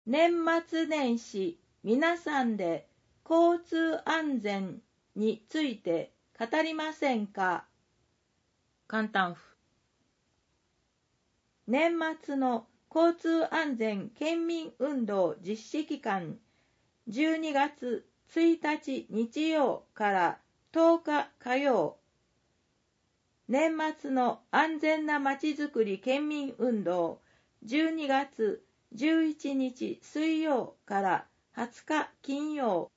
年末年始、皆さんで交通安全について語りませんか？簡単符。年末の交通安全県民運動実施期間、12月1日日曜から10日火曜。年末の安全なまちづくり県民運動、12月11日水曜から20日金曜。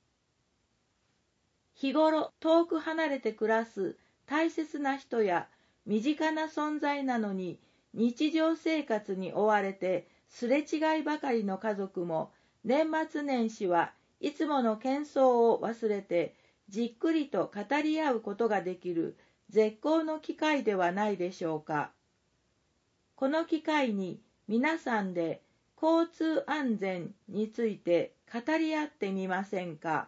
日頃遠く離れて暮らす大切な人や身近な存在なのに、日常生活に追われてすれ違いばかりの家族も、年末年始はいつもの喧騒を忘れてじっくりと語り合うことができる絶好の機会ではないでしょうか。この機会に皆さんで交通安全について語り合ってみませんか。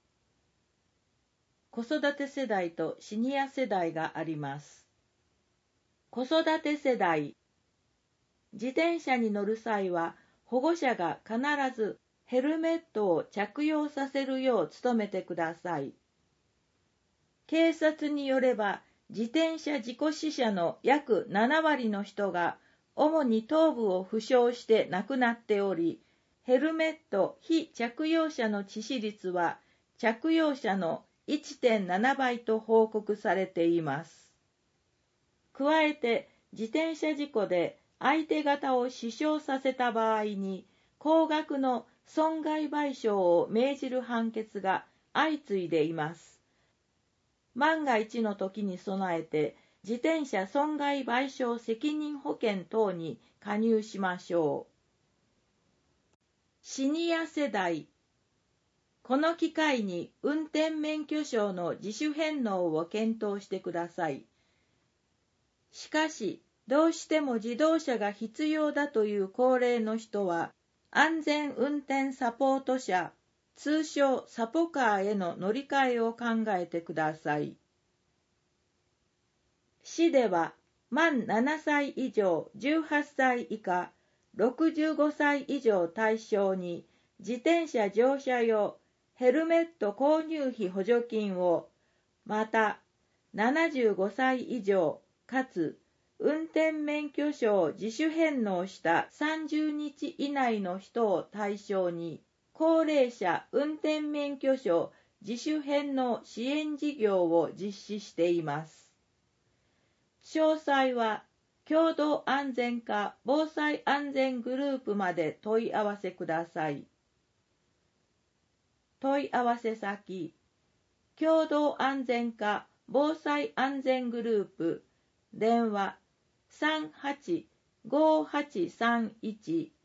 子育て世代とシニア世代があります。子育て世代。自転車に乗る際は保護者が必ずヘルメットを着用させるよう努めてください。警察によれば、自転車事故死者の約7割の人が主に頭部を負傷して亡くなっており、ヘルメット非着用者の致死率は着用者の 1.7 倍と報告されています。加えて、自転車事故で相手方を死傷させた場合に、高額の損害賠償を命じる判決が相次いでいます。万が一の時に備えて、自転車損害賠償責任保険等に加入しましょう。シニア世代。この機会に運転免許証の自主返納を検討してください。しかし、どうしても自動車が必要だという高齢の人は、安全運転サポート車、通称サポカーへの乗り換えを考えてください。市では、満7歳以上18歳以下、65歳以上対象に、自転車乗車用ヘルメット購入費補助金を、また、75歳以上かつ運転免許証を自主返納した30日以内の人を対象に、高齢者運転免許証自主返納支援事業を実施しています。詳細は、共同安全課防災安全グループまで問い合わせください。問い合わせ先、共同安全課防災安全グループ、電話